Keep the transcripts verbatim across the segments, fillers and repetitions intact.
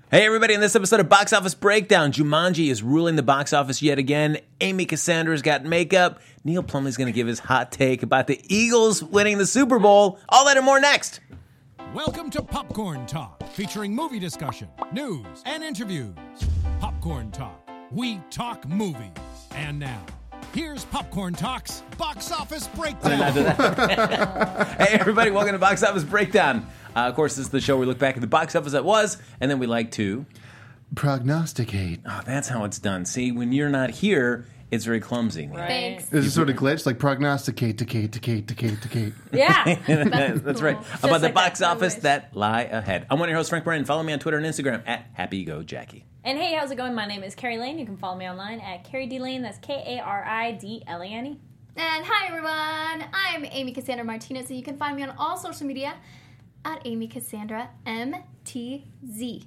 Hey everybody, in this episode of Box Office Breakdown, Jumanji is ruling the box office yet again. Amy Cassandra's got makeup. Neil Plumley's going to give his hot take about the Eagles winning the Super Bowl. All that and more next. Welcome to Popcorn Talk, featuring movie discussion, news, and interviews. Popcorn Talk, we talk movies. And now, here's Popcorn Talk's Box Office Breakdown. Hey everybody, welcome to Box Office Breakdown. Uh, of course, this is the show where we look back at the box office that was, and then we like to prognosticate. Oh, that's how it's done. See, when you're not here, it's very clumsy. Right. Thanks. There's a sort of glitch, like prognosticate, decate, decate, decate, decate. Yeah. That's, that's right. Just About the like box that. office that lie ahead. I'm one of your hosts, Frank Bryan. Follow me on Twitter and Instagram at HappyGoJackie. And hey, how's it going? My name is Carrie Lane. You can follow me online at Carrie D Lane. That's K A R I D L A N E. And hi everyone, I'm Amy Cassandra Martinez, and you can find me on all social media at Amy Cassandra M T Z.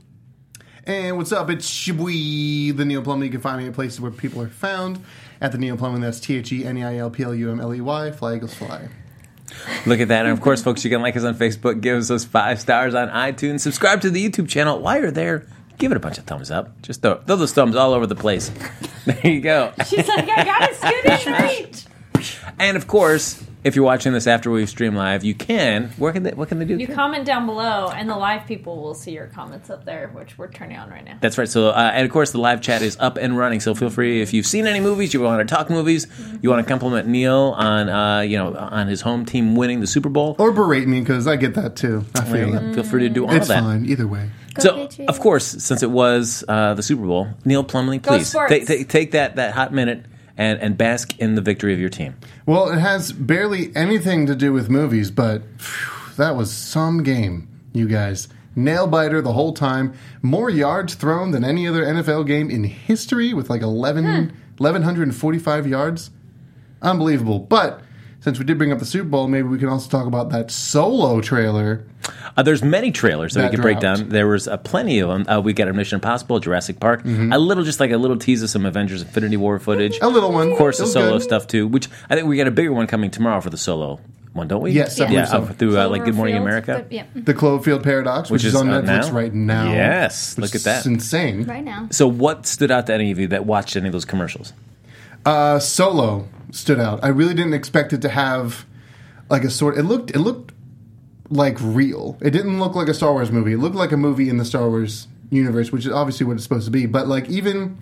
And what's up? It's Shibui, the Neil Plumley. You can find me at places where people are found. At the Neil Plumley, that's T H E N E I L P L U M L E Y. Fly Eagles Fly. Look at that. And of course, folks, you can like us on Facebook, give us those five stars on iTunes, subscribe to the YouTube channel. While you're there, give it a bunch of thumbs up. Just throw, throw those thumbs all over the place. There you go. She's like, I got it, Scooby, right. And of course, if you're watching this after we stream live, you can. Where can they, what can they do? You comment down below, and the live people will see your comments up there, which we're turning on right now. That's right. So, uh, and of course, the live chat is up and running. So feel free, if you've seen any movies, you want to talk movies, mm-hmm. you want to compliment Neil on, uh, you know, on his home team winning the Super Bowl, or berate me, because I get that too. I feel mm-hmm. that. Feel free to do all it's that. It's fine either way. Go so, Patriots. Of course, since it was uh, the Super Bowl, Neil Plumley, please take, take, take that that hot minute and, and bask in the victory of your team. Well, it has barely anything to do with movies, but phew, that was some game, you guys. Nail-biter the whole time. More yards thrown than any other N F L game in history, with like eleven, hmm. eleven forty-five yards. Unbelievable. But since we did bring up the Super Bowl, maybe we can also talk about that Solo trailer. Uh, there's many trailers that, that we could break down. There was uh, plenty of them. Uh, we got a Mission Impossible, Jurassic Park, mm-hmm. a little, just like a little tease of some Avengers Infinity War footage. A little one. Of course, the Solo good. stuff too, which I think we got a bigger one coming tomorrow for the Solo one, don't we? Yes, I yeah, so. uh, through uh, like Good Morning America. Good, yeah. The Cloverfield Paradox, which, which is, is on uh, Netflix now? right now. Yes, look at that. It's insane. Right now. So what stood out to any of you that watched any of those commercials? Uh, Solo stood out. I really didn't expect it to have like a sort. It looked. It looked like real. It didn't look like a Star Wars movie. It looked like a movie in the Star Wars universe, which is obviously what it's supposed to be. But like even,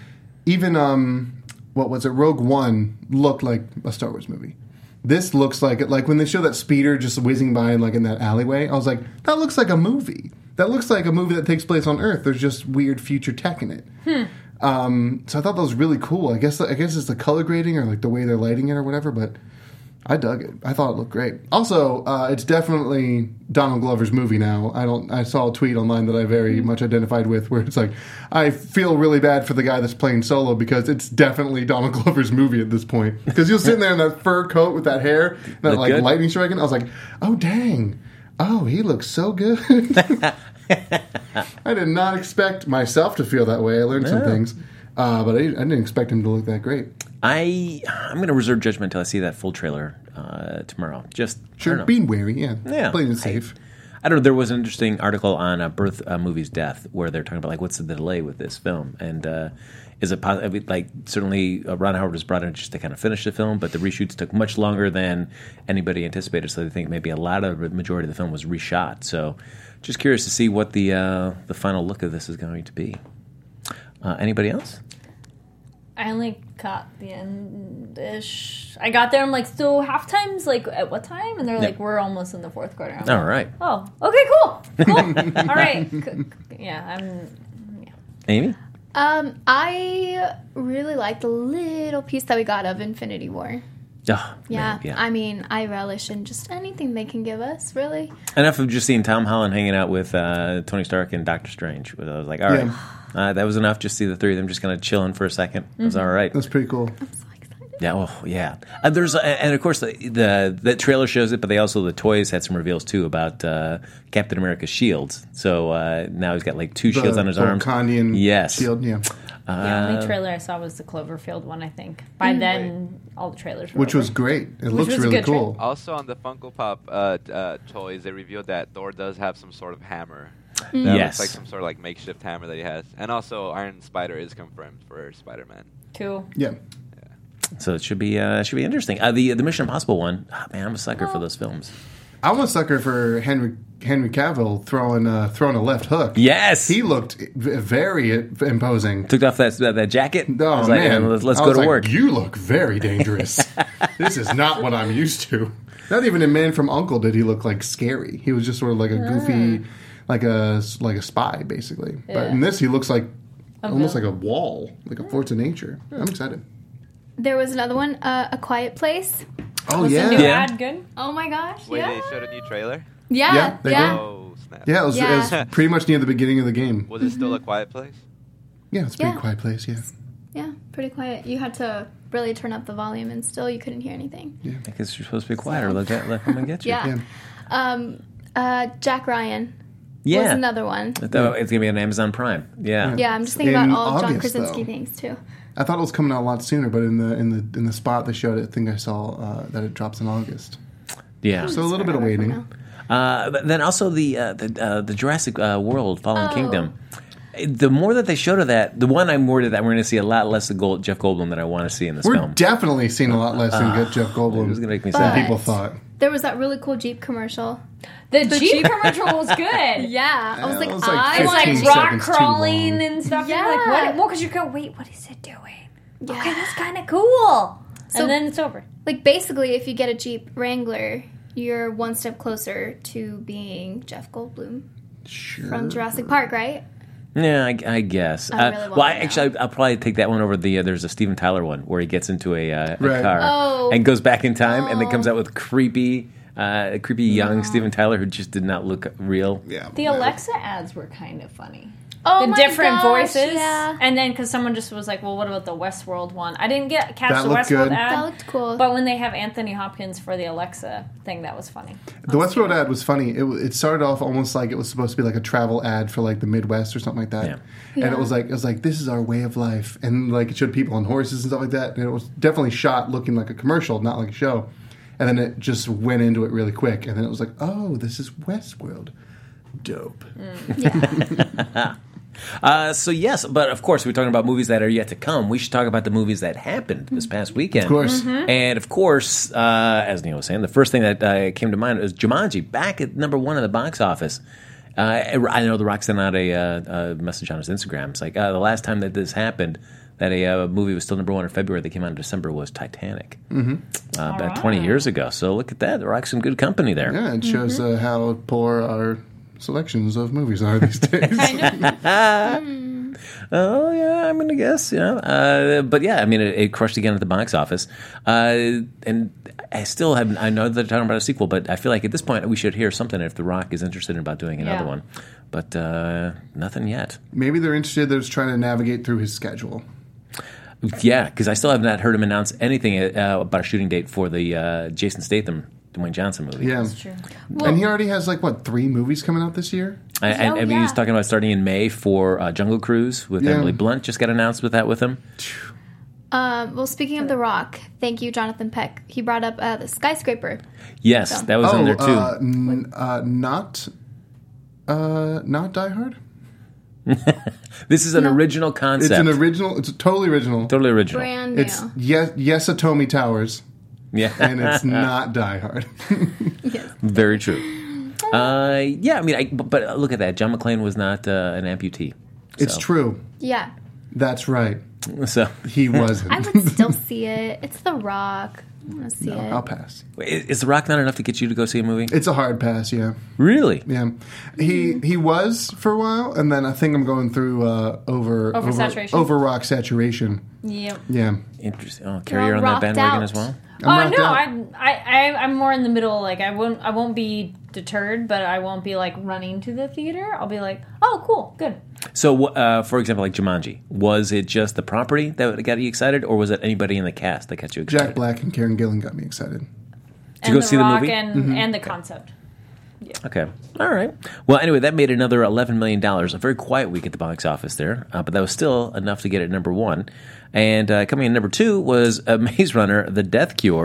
even um, what was it? Rogue One looked like a Star Wars movie. This looks like it. Like when they show that speeder just whizzing by, like in that alleyway, I was like, that looks like a movie. That looks like a movie that takes place on Earth. There's just weird future tech in it. Hmm. Um, so I thought that was really cool. I guess I guess it's the color grading or like the way they're lighting it or whatever, but I dug it. I thought it looked great. Also, uh, it's definitely Donald Glover's movie now. I don't. I saw a tweet online that I very much identified with, where it's like, I feel really bad for the guy that's playing Solo because it's definitely Donald Glover's movie at this point. Because he was sitting there in that fur coat with that hair, that Look like good. lightning striking. I was like, oh dang, oh he looks so good. I did not expect myself to feel that way. I learned no. some things, uh, but I, I didn't expect him to look that great. I I'm going to reserve judgment until I see that full trailer uh, tomorrow. Just sure, being wary, yeah, yeah, playing it safe. I, I don't know. There was an interesting article on uh, Birth uh, Movies Death where they're talking about like what's the delay with this film, and uh, is it possible? Like certainly uh, Ron Howard was brought in just to kind of finish the film, but the reshoots took much longer than anybody anticipated. So they think maybe a lot of the majority of the film was reshot. So just curious to see what the uh, the final look of this is going to be. Uh, anybody else? I only caught the end-ish. I got there, I'm like, so halftime's like at what time? And they're yeah. like, we're almost in the fourth quarter. I'm All like, right. Oh, okay, cool. Cool. All right. Yeah, I'm... Yeah. Amy? Um, I really liked the little piece that we got of Infinity War. Oh, yeah, man, yeah, I mean, I relish in just anything they can give us, really. Enough of just seeing Tom Holland hanging out with uh, Tony Stark and Doctor Strange. I was like, all right, yeah. uh, that was enough. Just see the three of them just kind of chilling for a second. Mm-hmm. It was all right. That's pretty cool. I'm so excited. Yeah, well, yeah. Uh, there's uh, and of course the, the the trailer shows it, but they also the toys had some reveals too about uh, Captain America's shields. So uh, now he's got like two the, shields on his the arms. Wakandian yes. shield, yeah. Uh, the only trailer I saw was the Cloverfield one, I think. By mm-hmm. then, all the trailers were Which over. was great. It Which looks really cool. Also on the Funko Pop uh, uh, toys, they revealed that Thor does have some sort of hammer. That Yes. looks like some sort of like makeshift hammer that he has. And also, Iron Spider is confirmed for Spider-Man. Cool. Yeah. So it should be uh, should be interesting. Uh, the the Mission Impossible one, oh, man, I'm a sucker for those films. I'm a sucker for Henry Henry Cavill throwing uh, throwing a left hook. Yes, He looked v- very imposing. took off that that, that jacket. Oh, I was like, man. let's, let's I go was to like, work. You look very dangerous. This is not what I'm used to. Not even in Man from U N C L E did he look like scary. He was just sort of like a goofy, like a like a spy, basically. But Yeah. in this, he looks like almost like villain. a wall, like a force of nature. I'm excited. There was another one, uh, A Quiet Place. Oh, Was yeah. the new Yeah. ad good? Oh my gosh. Wait, yeah. they showed a new trailer? Yeah. Yeah, they yeah. did. Oh, snap. Yeah, it was, Yeah. it was pretty much near the beginning of the game. Was it still a quiet place? Yeah, it's a pretty Yeah. quiet place, yeah. Yeah, pretty quiet. You had to really turn up the volume, and still you couldn't hear anything. I guess you're supposed to be quieter. Look at let them get you. Yeah. Yeah. Um, uh, Jack Ryan Yeah. was another one. Though it's gonna be on Amazon Prime. Yeah. Yeah, I'm just thinking In about all of John August, Krasinski though. things too. I thought it was coming out a lot sooner, but in the in the in the spot they showed it, I think I saw uh, that it drops in August. Yeah. So a little bit of Forever from waiting. now. Uh, but then also the uh, the uh, the Jurassic uh, World Fallen Oh. Kingdom. The more that they showed of that, the one I'm worried that we're going to see a lot less of Gold, Jeff Goldblum than I want to see in this We're film. definitely seeing a lot less than get Jeff It was Goldblum going to make me But- sad. than people thought. There was that really cool Jeep commercial. The, Jeep commercial was good. Yeah, I was Yeah, like, it was like I It's like fifteen like rock seconds too crawling long. and stuff. Yeah. You're like, what? Well, because you go, wait, what is it doing? Yeah. Okay, that's kind of cool. So- and then it's over. Like basically, if you get a Jeep Wrangler, you're one step closer to being Jeff Goldblum Sure. from Jurassic Park, right? Yeah, I, I guess. I Uh, really want well, I, to know. actually, I'll probably take that one over the. Uh, there's a Steven Tyler one where he gets into a, uh, a Right. car Oh. and goes back in time, and then comes out with creepy, uh, creepy young Steven Tyler who just did not look real. Yeah. The Alexa ads were kind of funny. Oh the my different gosh, voices. yeah. And then because someone just was like, well, what about the Westworld one? I didn't get catch That the looked Westworld good. ad. That looked cool. But when they have Anthony Hopkins for the Alexa thing, that was funny. The Westworld ad was funny. It, it started off almost like it was supposed to be like a travel ad for like the Midwest or something like that. Yeah. And Yeah. it was like it was like this is our way of life, and like it showed people on horses and stuff like that. And it was definitely shot looking like a commercial, not like a show. And then it just went into it really quick, and then it was like, oh, this is Westworld, dope. Yeah. Uh, so yes, but of course, we're talking about movies that are yet to come. We should talk about the movies that happened this past weekend. Of course. Mm-hmm. And of course, uh, as Neil was saying, the first thing that uh, came to mind was Jumanji, back at number one in the box office. Uh, I know The Rock sent out a, uh, a message on his Instagram. It's like, uh, the last time that this happened, that a uh, movie was still number one in February that came out in December was Titanic. Mm-hmm. Uh, about right. twenty years ago. So look at that. The Rock's in good company there. Yeah, it shows Mm-hmm. uh, how poor our selections of movies are these days. Oh yeah, I'm gonna guess. Yeah, uh, but yeah, I mean, it, it crushed again at the box office, uh, and I still have. I know they're talking about a sequel, but I feel like at this point we should hear something if The Rock is interested in about doing another Yeah. one. But uh, nothing yet. Maybe they're interested. They're just trying to navigate through his schedule. Yeah, because I still have not heard him announce anything uh, about a shooting date for the uh, Jason Statham, Dwayne Johnson movie. Yeah, True. and he already has like what three movies coming out this year. I, I, Oh, I mean, he was yeah. talking about starting in May for uh, Jungle Cruise with Yeah. Emily Blunt. Just got announced with that with him. Um, well, speaking of The Rock, thank you, Jonathan Peck. He brought up uh, the skyscraper. Yes, that was in there too. Uh, n- uh, not, uh, not Die Hard. This is an No. original concept. It's an original. It's totally original. totally original. Brand new. It's yes, yes, Atomi Towers, Yeah, and it's not Die Hard. Yes. very true. Uh, yeah, I mean, I, but, but look at that. John McClane was not uh, an amputee. It's So- true. Yeah. That's right. So He wasn't. I would still see it. It's The Rock. I want to see No, it. I'll pass. is is The Rock not enough to get you to go see a movie? It's a hard pass. Yeah, Really? yeah. He he was for a while, and then I think I'm going through uh, over over Oversaturation? over rock saturation. Yep. Yeah. Interesting. Oh, Carrie, you're all on that rocked bandwagon out. as well? I'm Oh rocked no, out. I'm I, I I'm more in the middle. Like I won't I won't be deterred, but I won't be like running to the theater. I'll be like, oh, cool, good. So, uh, for example, like Jumanji, was it just the property that got you excited, or was it anybody in the cast that got you excited? Jack Black and Karen Gillan got me excited. and go the see the Rock movie? and and the concept. Okay. All right. Well, anyway, that made another eleven million dollars. A very quiet week at the box office there, uh, but that was still enough to get it number one. And uh, coming in number two was uh, Maze Runner, The Death Cure,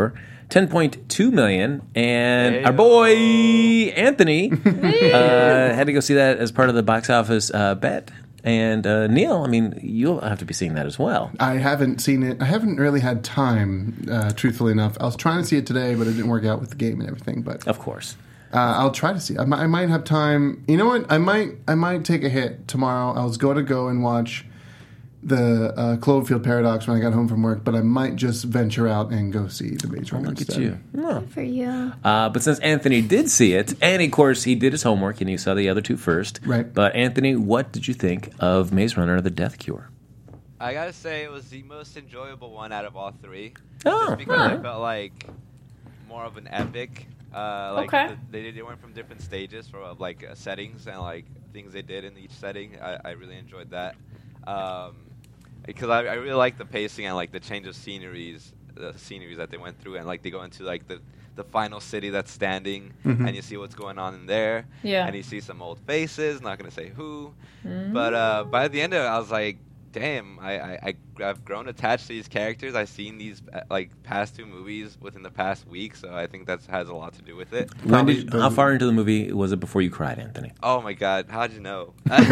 ten point two million dollars. And Hey-o. our boy Anthony uh, had to go see that as part of the box office uh, bet. And uh, Neil, I mean, you'll have to be seeing that as well. I haven't seen it. I haven't really had time, uh, truthfully enough. I was trying to see it today, but it didn't work out with the game and everything. But Of course. uh, I'll try to see it. I might, I might have time. You know what? I might. I might take a hit tomorrow. I was going to go and watch the uh, Cloverfield Paradox when I got home from work, but I might just venture out and go see the Maze Runner Look at instead. you. Oh. For you. Uh, but since Anthony did see it, and of course he did his homework and he saw the other two first. Right. But Anthony, what did you think of Maze Runner: The Death Cure? I gotta say it was the most enjoyable one out of all three. Oh, Just because huh. I felt like more of an epic. Uh, like Okay. the, they they went from different stages for uh, like uh, settings and like things they did in each setting. I, I really enjoyed that. Um, because I, I really like the pacing and like the change of sceneries, the sceneries that they went through, and like they go into like the, the final city that's standing, Mhm. and you see what's going on in there, Yeah. and you see some old faces. Not gonna say who, but uh, by the end of it, I was like, damn, I, I, I I've grown attached to these characters. I've seen these uh, like past two movies within the past week, so I think that has a lot to do with it. When Probably did, the- how far into the movie was it before you cried, Anthony? Oh my god, how'd you know?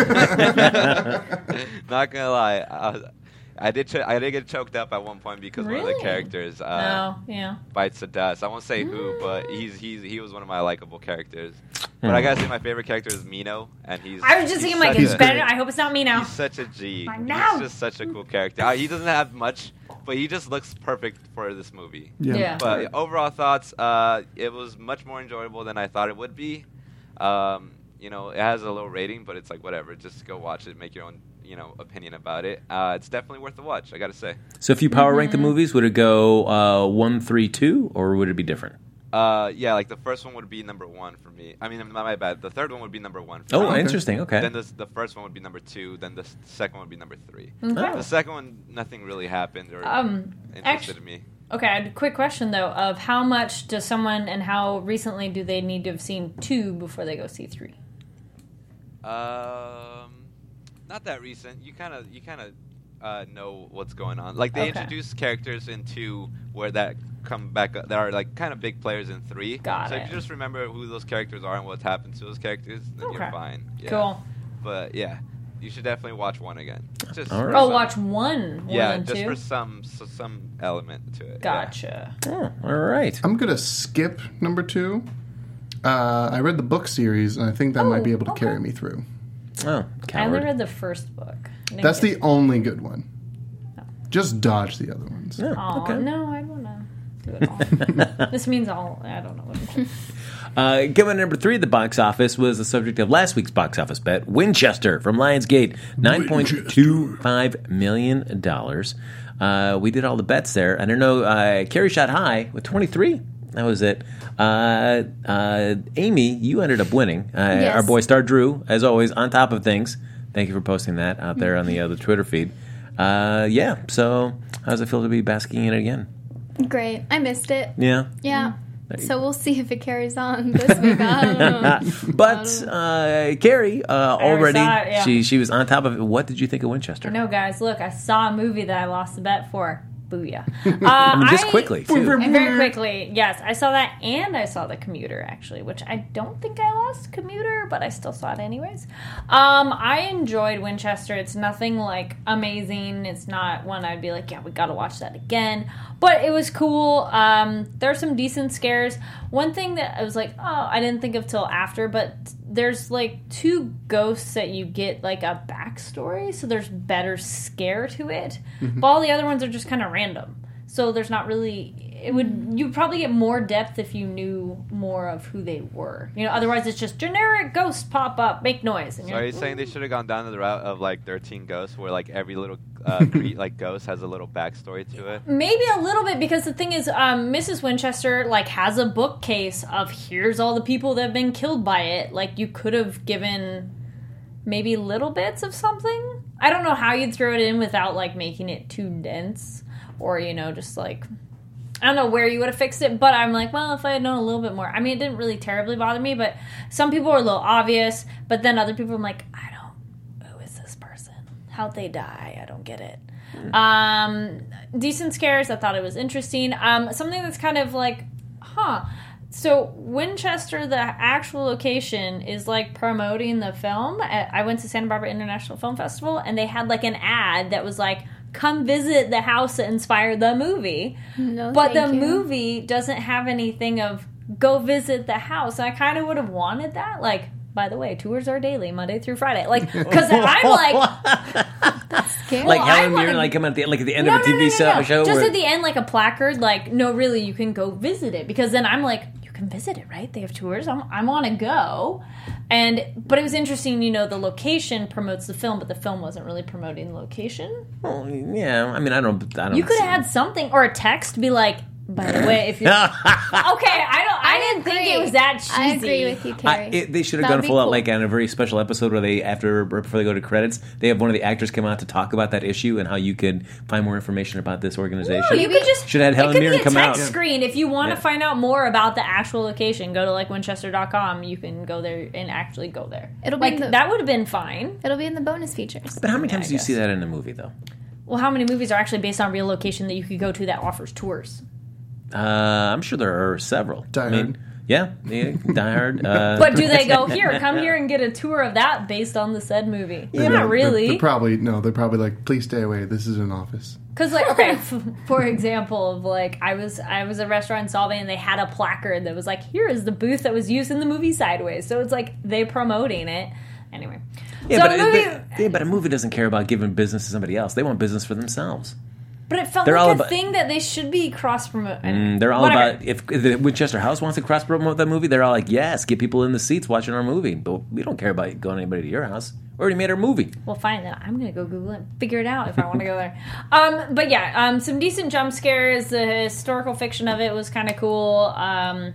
Not gonna lie, I, was, I did ch- I did get choked up at one point because one of Really? the characters uh, No, yeah. bites the dust. I won't say who, but he's he's he was one of my likable characters. But I gotta say, my favorite character is Mino, and he's. I was just he's thinking, like, such it's a- better. I hope it's not me now. He's such a G. I He's know. just such a cool character. Uh, he doesn't have much, but he just looks perfect for this movie. Yeah. Yeah. But overall thoughts, uh, it was much more enjoyable than I thought it would be. Um, you know, it has a low rating, but it's like whatever. Just go watch it, make your own, you know, opinion about it. Uh, it's definitely worth the watch. I gotta say. So if you power rank Mm-hmm. the movies, would it go uh, one, three, two, or would it be different? Uh, yeah, like the first one would be number one for me. I mean, not my bad. The third one would be number one. For Oh, me. okay. interesting. Okay. Then the, the first one would be number two. Then the s- second one would be number three. Oh. The second one, nothing really happened or Um, interested actu- in me. Okay, I had a quick question though of how much does someone and how recently do they need to have seen two before they go see three? Um, not that recent. You kind of you kind of uh, know what's going on. Like they Okay. introduce characters in two where that come back up, that are like kind of big players in three. Got so it. if you just remember who those characters are and what's happened to those characters, then Okay. you're fine. Yeah. Cool. But yeah, you should definitely watch one again. Just All for right. Oh, some- watch one more Yeah, than just two. for some so, some element to it. yeah. Gotcha. Oh, all right. I'm gonna skip number two. Uh, I read the book series, and I think that Oh, might be able to okay. carry me through. Oh, I only coward. read the first book. I didn't That's get- the only good one. Just dodge the other ones. Yeah, Aw, okay. no, I want to do it all. This means all. I don't know what it is. Uh, coming in number three at the box office was the subject of last week's box office bet, Winchester from Lionsgate, nine point two five million dollars. Uh, we did all the bets there. I don't know, uh, Carrie shot high with twenty-three. That was it. Uh, uh, Amy, you ended up winning. Uh, Yes. Our boy Star Drew, as always, on top of things. Thank you for posting that out there on the, uh, the Twitter feed. Uh, yeah, so how does it feel to be basking in it again? Great. I missed it. Yeah. Yeah. There you So we'll see if it carries on this week. I don't know. But uh, Carrie uh, already, saw it, yeah. she she was on top of it. What did you think of Winchester? No, guys, look, I saw a movie that I lost the bet for. Booyah. Uh, I mean, this I- quickly too. And very quickly, yes. I saw that and I saw The Commuter, actually, which I don't think I lost Commuter, but I still saw it anyways. Um, I enjoyed Winchester. It's nothing, like, amazing. It's not one I'd be like, yeah, we gotta watch that again. But it was cool. Um, there are some decent scares. One thing that I was like, oh, I didn't think of till after, but there's, like, two ghosts that you get, like, a backstory, so there's better scare to it. But all the other ones are just kind of random. So there's not really... It would you'd probably get more depth if you knew more of who they were. You know, otherwise it's just generic ghosts pop up, make noise. And So you're are you like, saying they should have gone down the route of like thirteen Ghosts, where like every little uh, cre- like ghost has a little backstory to it? maybe a little bit, because the thing is, um, Missus Winchester like has a bookcase of here's all the people that have been killed by it. Like you could have given maybe little bits of something. I don't know how you'd throw it in without like making it too dense, or you know, just like I don't know where you would have fixed it. But I'm like, well, if I had known a little bit more. I mean, it didn't really terribly bother me, but some people are a little obvious. But then other people, I'm like, I don't. Who is this person? How'd they die? I don't get it. Um, decent scares. I thought it was interesting. Um, something that's kind of like, huh. So Winchester, the actual location, is like promoting the film. I went to Santa Barbara International Film Festival, and they had like an ad that was like, come visit the house that inspired the movie. No, but the thank you. movie doesn't have anything of go visit the house. And I kind of would have wanted that. Like, by the way, tours are daily, Monday through Friday. Like, because I'm like... Scary. Like Well, I Helen Mirren, wanna- like, come at the, like at the end No, of a no, T V no, no, show, no. show Just where, at the end, like a placard, like, no, really, you can go visit it. Because then I'm like, you can visit it, right? They have tours. I'm, I want to go. And, but it was interesting, you know, the location promotes the film, but the film wasn't really promoting the location. Well, yeah, I mean, I don't, I don't. You could have had something, or a text be like, by the way, if you're... okay, I don't. I, didn't think agree. it was that cheesy. I agree with you, I, Carrie. it, they should have That gone would be full out, cool. like on a very special episode where they, after right before they go to credits, they have one of the actors come out to talk about that issue and how you could find more information about this organization. No, you could just Should have had Helen it could Mirren be a come text out. screen. If you want Yeah. to find out more about the actual location, go to like winchester dot com. You can go there and actually go there. It'll be like in the- that would have been fine. It'll be in the bonus features. But how many Yeah, times I do you see guess. that in a movie, though? Well, how many movies are actually based on real location that you could go to that offers tours? Uh, I'm sure there are several. Die I mean, Hard. yeah, yeah, Die Hard. Uh, But do they go here? Come here and get a tour of that based on the said movie? They're- Not they're- really. They're probably no. They're probably like, please stay away. This is an office. Because, like, okay, f- for example, of like, I was I was at a restaurant in Solvay and they had a placard that was like, here is the booth that was used in the movie Sideways. So it's like they promoting it. Anyway. yeah, so but, a movie, but, yeah, but a movie doesn't care about giving business to somebody else. They want business for themselves. but it felt they're all like a about- thing that they should be cross promoting. Mm, they're all Whatever. about, if, if the Winchester House wants to cross promote that movie, they're all like, yes, get people in the seats watching our movie. But we don't care about going anybody to your house. We already made our movie. Well, fine, then I'm going to go Google it and figure it out if I want to go there. Um, but yeah, um, some decent jump scares. The historical fiction of it was kind of cool. Um,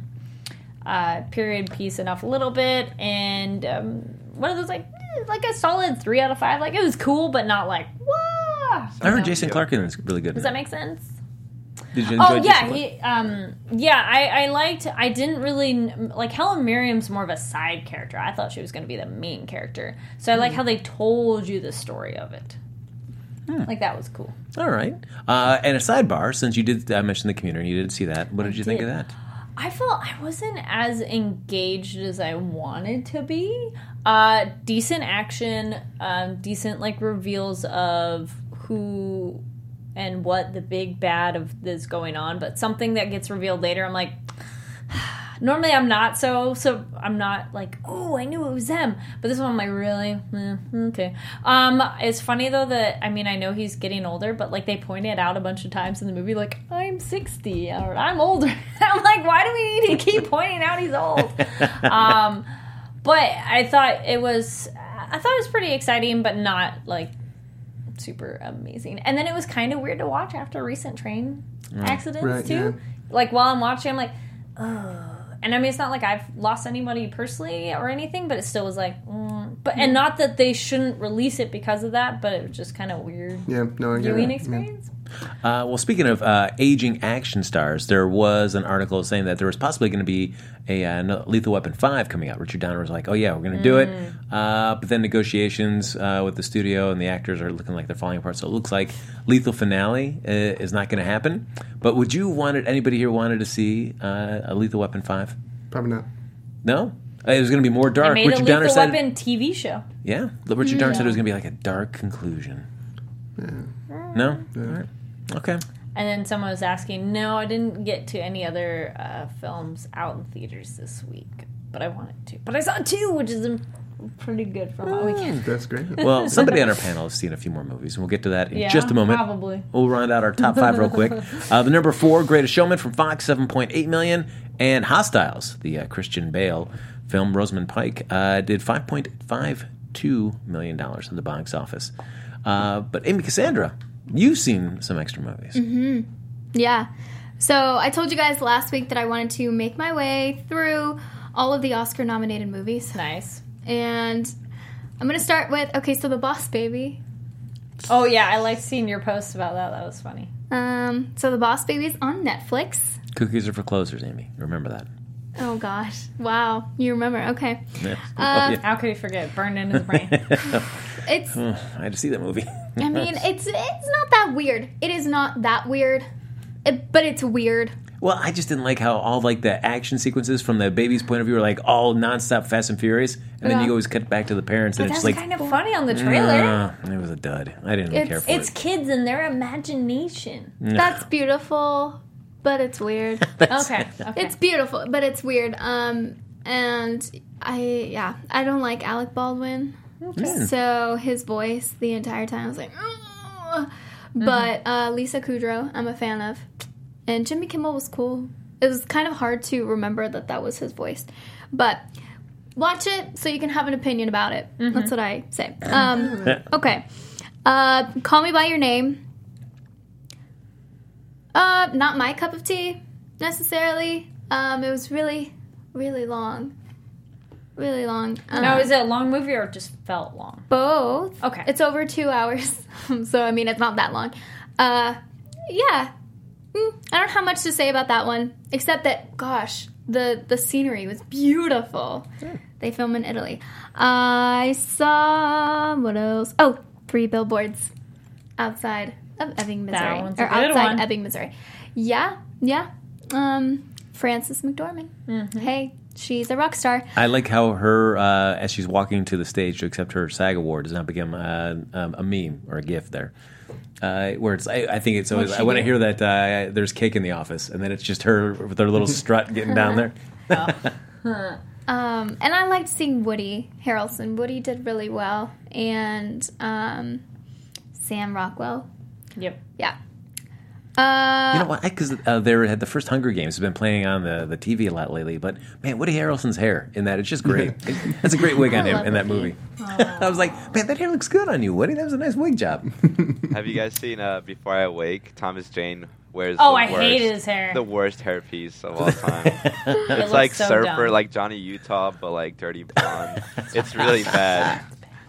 uh, period piece enough a little bit. And um, one of those, like, eh, like a solid three out of five. Like, it was cool, but not like, wow. I heard No. Jason Clarke is really good. Does that make sense? Did you enjoy Oh Jason yeah, Clarke? he, um, yeah. I, I liked. I didn't really like Helen Mirren's more of a side character. I thought she was going to be the main character. So I like how they told you the story of it. Like that was cool. All right. Uh, and a sidebar, since you did uh, mention the commuter and you did see that, what did you think of did. that? I felt I wasn't as engaged as I wanted to be. Uh, decent action, um, decent like reveals of who and what the big bad of this going on, but something that gets revealed later, I'm like, normally I'm not so, so I'm not like, oh, I knew it was them. But this one I'm like, really? Eh, okay. Um, it's funny though that, I mean, I know he's getting older, but like they point it out a bunch of times in the movie, like, I'm sixty or I'm older. I'm like, why do we need to keep pointing out he's old? um, but I thought it was, I thought it was pretty exciting, but not like super amazing. And then it was kind of weird to watch after recent train accidents Right, too. yeah. Like while I'm watching, I'm like, oh. And I mean, it's not like I've lost anybody personally or anything, but it still was like, mm. but and not that they shouldn't release it because of that, but it was just kind of weird Yeah, no, I get viewing it. experience. Uh, well, speaking of uh, aging action stars, there was an article saying that there was possibly going to be a uh, no- Lethal Weapon five coming out. Richard Donner was like, oh, yeah, we're going to do it. Uh, but then negotiations uh, with the studio and the actors are looking like they're falling apart. So it looks like Lethal Finale uh, is not going to happen. But would you want it, anybody here wanted to see uh, a Lethal Weapon five? Probably not. No? Uh, it was going to be more They dark. made Richard a Donner Lethal said, Weapon T V show. yeah, Richard Donner said it was going to be like a dark conclusion. No? All right. Okay. And then someone was asking, no, I didn't get to any other uh, films out in theaters this week, but I wanted to. But I saw two, which is um, pretty good for my weekend. That's great. Well, somebody on our panel has seen a few more movies, and we'll get to that in Yeah, just a moment. probably. We'll round out our top five real quick. Uh, the number four, Greatest Showman from Fox, seven point eight million dollars, and Hostiles, the uh, Christian Bale film, Rosamund Pike, uh, did five point five two million dollars in the box office. Uh, but Amy Cassandra, you've seen some extra movies. Mm-hmm. Yeah. So I told you guys last week that I wanted to make my way through all of the Oscar-nominated movies. Nice. And I'm going to start with, okay, so The Boss Baby. Oh, yeah, I liked seeing your post about that. That was funny. Um, so The Boss Baby is on Netflix. Cookies are for closers, Amy. Remember that. Oh, gosh. Wow. You remember. Okay. Yeah. Uh, Oh, yeah. How could he forget? Burned in his brain. it's. I had to see that movie. I mean, it's it's not that weird. It is not that weird, it, but it's weird. Well, I just didn't like how all like the action sequences from the baby's point of view were like all nonstop Fast and Furious, and then Yeah. you always cut back to the parents, and But it's that's just like, kind of funny on the trailer. uh, it was a dud. I didn't really It's- care for It's it. kids and their imagination. That's beautiful, but it's weird. Okay. okay. It's beautiful, but it's weird. Um, and I yeah, I don't like Alec Baldwin. So his voice the entire time I was like, "Ugh." But uh, Lisa Kudrow, I'm a fan of, and Jimmy Kimmel was cool. It was kind of hard to remember that that was his voice, but watch it so you can have an opinion about it. That's what I say. Um, okay, uh, Call Me by Your Name. Uh, not my cup of tea necessarily. Um, it was really, really long. Really long. Um, Now, is it a long movie or it just felt long? both. Okay. It's over two hours. So, I mean, it's not that long. Uh, yeah. Mm, I don't have much to say about that one, except that, gosh, the, the scenery was beautiful. They film in Italy. I saw, what else? Oh, Three Billboards outside of Ebbing, Missouri. one's a or good outside one. Ebbing, Missouri. Yeah, yeah. Um, Frances McDormand. Mm-hmm. Hey, she's a rock star. I like how her, uh, as she's walking to the stage to accept her SAG award, does not become uh, um, a meme or a gif there. Uh, where it's, I, I think it's always, I want to hear that uh, there's cake in the office, and then it's just her with her little strut getting down there. Um, and I liked seeing Woody Harrelson. Woody did really well. And um, Sam Rockwell. Yep. Yeah. Uh, You know what? Because uh, there had the first Hunger Games have been playing on the, the T V a lot lately, but man, Woody Harrelson's hair in that, it's just great. That's a great wig on him love in that Woody. movie. I was like, man, that hair looks good on you, Woody. That was a nice wig job. Have you guys seen uh, Before I Awake? Thomas Jane wears Oh, the I worst, hated his hair. the worst hairpiece of all time. It It's looks like so Surfer, dumb. like Johnny Utah, but like dirty blonde. It's really bad.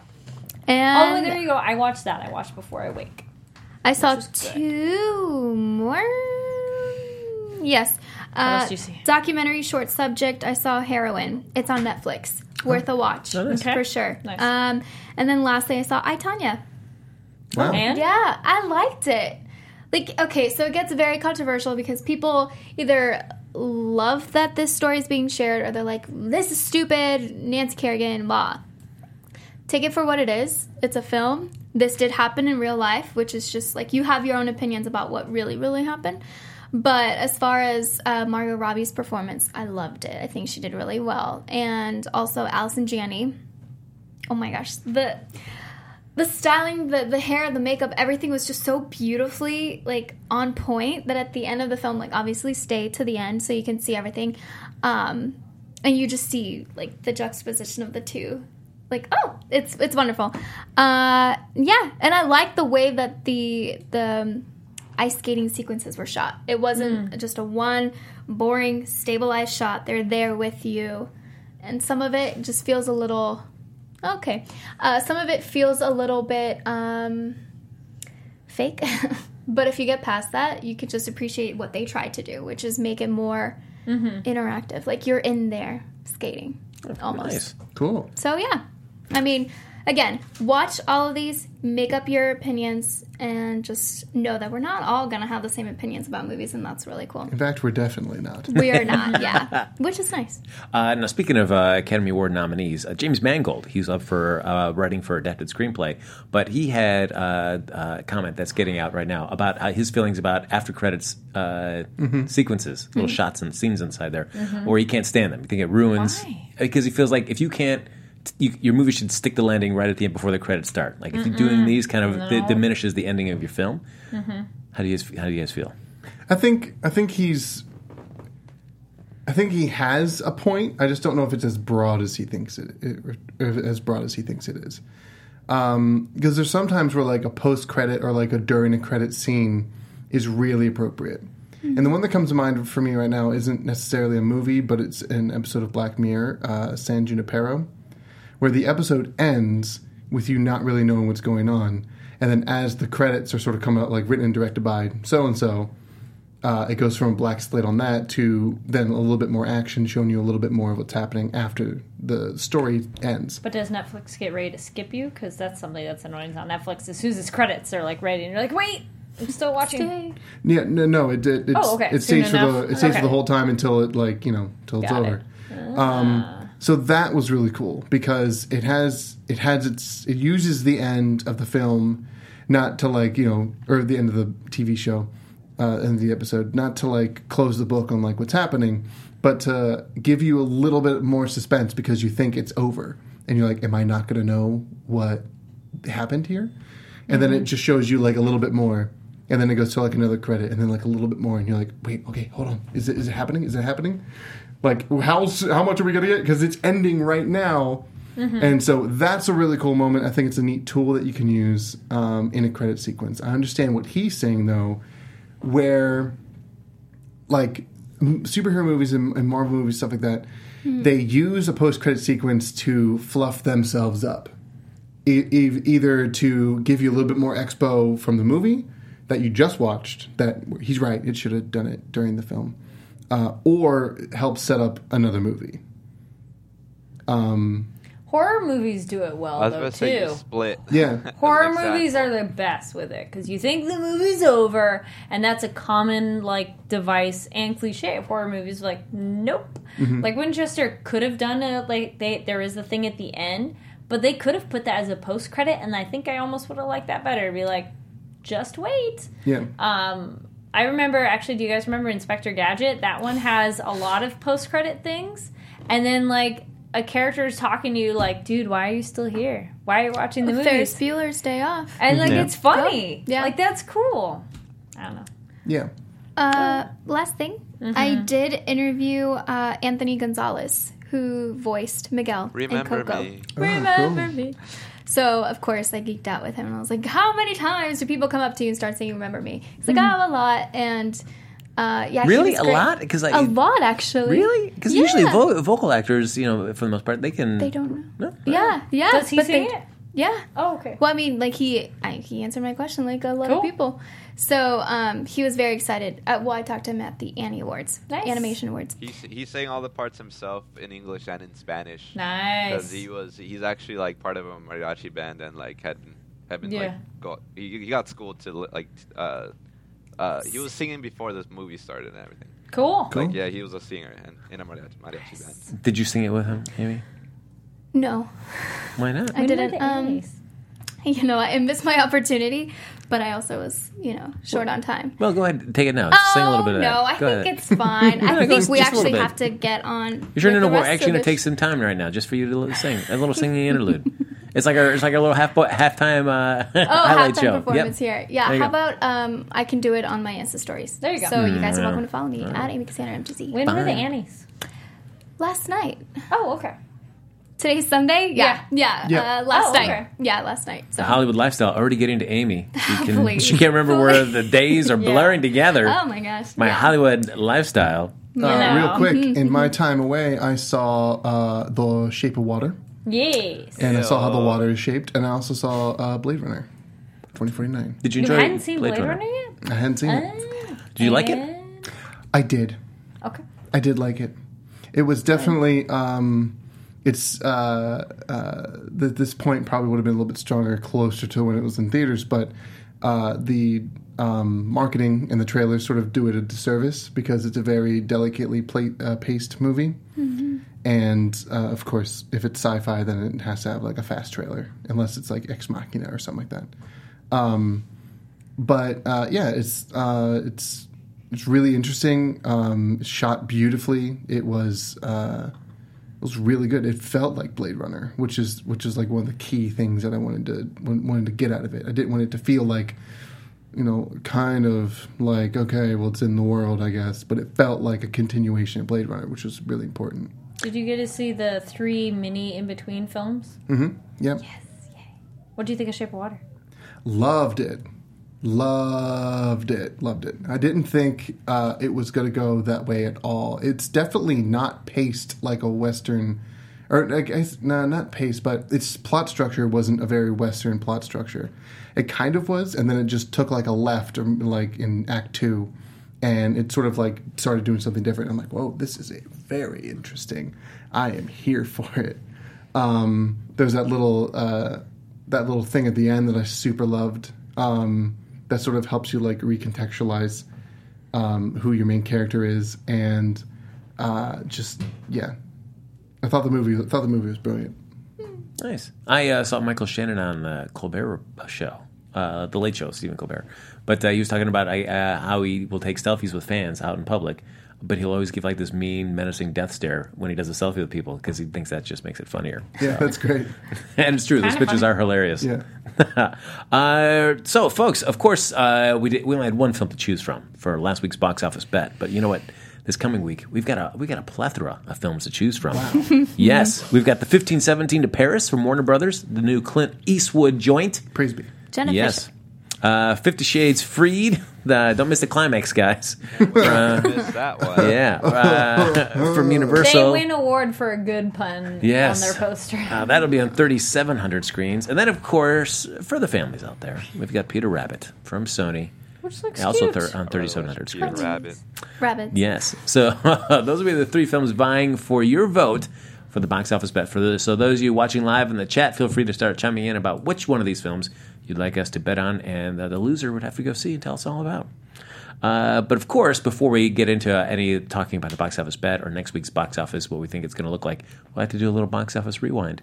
and Oh, there you go. I watched that. I watched Before I Wake. I saw Which is good. two more. Yes. Uh, else do you see? Documentary short subject. I saw Heroin. It's on Netflix. Worth a watch. Oh, nice. Okay. For sure. Nice. Um, and then lastly, I saw I, Tonya. Wow. And? Yeah, I liked it. Like, okay, so it gets very controversial because people either love that this story is being shared or they're like, this is stupid, Nancy Kerrigan, blah. Take it for what it is. It's a film. This did happen in real life, which is just like you have your own opinions about what really, really happened. But as far as uh, Margot Robbie's performance, I loved it. I think she did really well. And also Allison Janney. Oh my gosh. The... The styling, the the hair, the makeup, everything was just so beautifully, like, on point that at the end of the film, like, obviously stay to the end so you can see everything. Um, and you just see, like, the juxtaposition of the two. Like, oh, it's it's wonderful. Uh, yeah, and I like the way that the the ice skating sequences were shot. It wasn't just a one boring, stabilized shot. They're there with you. And some of it just feels a little... Okay. Uh, some of it feels a little bit um, fake. But if you get past that, you could just appreciate what they tried to do, which is make it more interactive. Like you're in there skating almost. Nice. Cool. So, yeah. I mean, again, watch all of these, make up your opinions, and just know that we're not all going to have the same opinions about movies, and that's really cool. In fact, we're definitely not. We are not, yeah. Which is nice. Uh, now, speaking of uh, Academy Award nominees, uh, James Mangold, he's up for uh, writing for adapted screenplay, but he had uh, a comment that's getting out right now about uh, his feelings about after credits uh, sequences, little shots and scenes inside there, or he can't stand them. I think it ruins Why? because he feels like if you can't. You, your movie should stick the landing right at the end before the credits start. Like if you're doing these, kind of it diminishes the ending of your film. How do you guys, how do you guys feel? I think I think he's I think he has a point. I just don't know if it's as broad as he thinks it, it or as broad as he thinks it is. Um, because there's sometimes where like a post credit or like a during a credit scene is really appropriate. And the one that comes to mind for me right now isn't necessarily a movie, but it's an episode of Black Mirror, uh, San Junipero, where the episode ends with you not really knowing what's going on. And then as the credits are sort of coming out, like written and directed by so-and-so, uh, it goes from a black slate on that to then a little bit more action, showing you a little bit more of what's happening after the story ends. But does Netflix get ready to skip you? Because that's something that's annoying on Netflix. As soon as its credits, they're like ready, and you're like, wait, I'm still watching. Stay. Yeah, no, no, it it, it's, Oh, okay. it Soon stays for the enough? it stays Okay. for the whole time until it like you know until it's Got over. it. Um, so that was really cool because it has it has its it uses the end of the film not to like you know or the end of the T V show, uh, end of the episode, not to like close the book on like what's happening, but to give you a little bit more suspense because you think it's over and you're like, am I not going to know what happened here? And then it just shows you like a little bit more. And then it goes to like another credit, and then like a little bit more, and you're like, "Wait, okay, hold on. Is it is it happening? Is it happening? Like, how how much are we gonna get? Because it's ending right now." Mm-hmm. And so that's a really cool moment. I think it's a neat tool that you can use um, in a credit sequence. I understand what he's saying though, where like m- superhero movies and, and Marvel movies, stuff like that, mm-hmm. they use a post credit sequence to fluff themselves up, e- e- either to give you a little bit more expo from the movie that you just watched, that he's right, it should have done it during the film, uh, or help set up another movie. Um, Horror movies do it well, I was though, about to say you too. split. Yeah. Horror Exactly. movies are the best with it because you think the movie's over, and that's a common like device and cliche of horror movies. Like, nope. Mm-hmm. Like Winchester could have done it. Like they, there is a thing at the end, but they could have put that as a post credit, and I think I almost would have liked that better. Be like, just wait. Yeah. Um, I remember actually. Do you guys remember Inspector Gadget? That one has a lot of post credit things, and then like a character is talking to you, like, "Dude, why are you still here? Why are you watching the Ferris movies?" Bueller's Day Off. And like Yeah. it's funny. Yeah. Like that's cool. I don't know. Yeah. Uh, last thing, Mm-hmm. I did interview uh, Anthony Gonzalez, who voiced Miguel Remember in Coco. me. Remember cool. me. So of course I geeked out with him, and I was like, "How many times do people come up to you and start saying 'Remember me'?" He's like, "Oh, a lot." And uh, yeah, he Really, was a great. lot? Because like a lot actually. really, because Yeah. usually vo- vocal actors, you know, for the most part, they can. They don't know. No? Yeah, yeah. Does he but sing they- it? Yeah. Oh, okay. Well, I mean, like he I, he answered my question like a lot Cool. of people. So um, he was very excited. Uh, well, I talked to him at the Annie Awards, Nice. Animation Awards. He's he sang all the parts himself in English and in Spanish. Nice. Because he was he's actually like part of a mariachi band and like had had been Yeah. like got he, he got schooled to li- like uh uh he was singing before this movie started and everything. Cool. Cool. Like yeah, he was a singer and in a mariachi, mariachi band. Did you sing it with him, Amy? No, Why not? I When didn't. were the Um, Annies? you know, I missed my opportunity, but I also was, you know, short on time. Well, go ahead, take it now. Just sing a little bit of no, that. I Go think ahead. it's fine. No, I go think just we a little actually bit. have to get on. You're sure? with No, no, the we're rest actually of gonna the take some time right now, just for you to li- sing a little singing interlude. It's like our, it's like our little half halftime uh, Oh, highlight halftime show. performance here. Yeah, There you how go. about um, I can do it on my Insta stories. There you go. So you guys are Mm, welcome yeah. to follow me at Amy Cassandra M T Z. When were the Fine. Annies? Last night. Oh, okay. Today's Sunday? Yeah. Yeah. Yeah. Uh, last Oh, night. okay. Yeah, last night. So. The Hollywood lifestyle already getting to Amy. She can Please. she can't remember where the days are Yeah. blurring together. Oh my gosh. My yeah. Hollywood lifestyle. Uh, know. real quick, in my time away, I saw uh, The Shape of Water, Yes. and I saw how the Ew. water is shaped, and I also saw uh, Blade Runner, twenty forty-nine. Did you You enjoy hadn't seen Blade, Runner yet? I hadn't seen it. Ah, Did you like it? and- I did. Okay. I did like it. It was definitely. Um, it's uh, uh, th- this point probably would have been a little bit stronger, closer to when it was in theaters, but uh, the um, marketing and the trailers sort of do it a disservice because it's a very delicately plate, uh, paced movie. And uh, of course, if it's sci-fi, then it has to have like a fast trailer, unless it's like Ex Machina or something like that. Um, but uh, yeah, it's uh, it's it's really interesting. Um, it's shot beautifully. It was uh, it was really good. It felt like Blade Runner, which is which is like one of the key things that I wanted to wanted to get out of it. I didn't want it to feel like, you know, kind of like, okay, well, it's in the world, I guess, but it felt like a continuation of Blade Runner, which was really important. Did you get to see the three mini in between films? Mm-hmm. Yep. What do you think of Shape of Water? Loved it. Loved it. Loved it. I didn't think uh, it was going to go that way at all. It's definitely not paced like a Western, or I guess, no, not paced, but its plot structure wasn't a very Western plot structure. It kind of was, and then it just took like a left, or like in Act Two, and it sort of like started doing something different. I'm like, whoa, this is a very interesting. I am here for it. Um, there's that little uh, that little thing at the end that I super loved. Um, that sort of helps you like recontextualize um, who your main character is, and uh, just yeah, I thought the movie I thought the movie was brilliant. Nice. I uh, saw Michael Shannon on the Colbert show, uh, the Late Show, Stephen Colbert, but uh, he was talking about uh, how he will take selfies with fans out in public, but he'll always give like this mean, menacing death stare when he does a selfie with people because he thinks that just makes it funnier. Yeah, that's great. And it's true; those Kinda pictures funny. are hilarious. Yeah. uh, so, folks, of course, uh, we did, we only had one film to choose from for last week's box office bet, but you know what? This coming week, we've got a we got a plethora of films to choose from. Wow. Yes, we've got the fifteen seventeen to Paris from Warner Brothers, the new Clint Eastwood joint. Praise be. Jenna Yes. Fisher. Uh, Fifty Shades Freed. The, don't miss the climax, guys. Missed that one. Yeah. Uh, from They Universal. win award for a good pun Yes. on their poster. Uh, that'll be on thirty-seven hundred screens. And then, of course, for the families out there, we've got Peter Rabbit from Sony. Which looks Also cute. thir- on thirty-seven hundred Peter screens. Rabbit. Rabbits. Yes. So those will be the three films vying for your vote for the box office bet. For the, so those of you watching live in the chat, feel free to start chiming in about which one of these films you'd like us to bet on, and uh, the loser would have to go see and tell us all about. Uh, but of course, before we get into uh, any talking about the box office bet or next week's box office, what we think it's going to look like, we'll have to do a little box office rewind.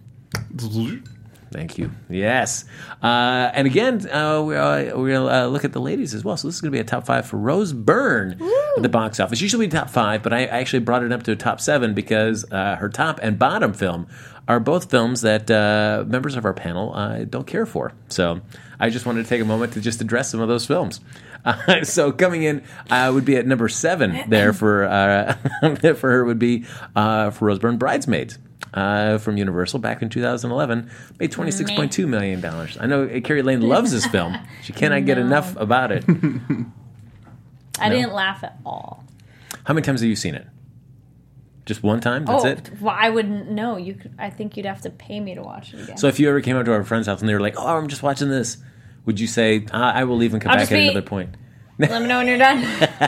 Thank you. Yes. Uh, and again, uh, we're, uh, we're going to uh, look at the ladies as well. So this is going to be a top five for Rose Byrne at the box office. Usually top five, but I actually brought it up to a top seven because uh, her top and bottom film are both films that uh, members of our panel uh, don't care for. So I just wanted to take a moment to just address some of those films. Uh, so coming in uh, would be at number seven there for uh, for her would be uh, for Rose Byrne, Bridesmaids. Uh, from Universal back in two thousand eleven, made twenty-six point two million dollars. I know uh, Carrie Lane loves this film. She cannot get No. enough about it. I No. didn't laugh at all. How many times have you seen it? Just one time? That's oh, it? well, I wouldn't know. You, could, I think you'd have to pay me to watch it again. So if you ever came out to our friend's house and they were like, oh, I'm just watching this, would you say, I, I will leave and come I'll back just at be- another point? Let me know when you're done.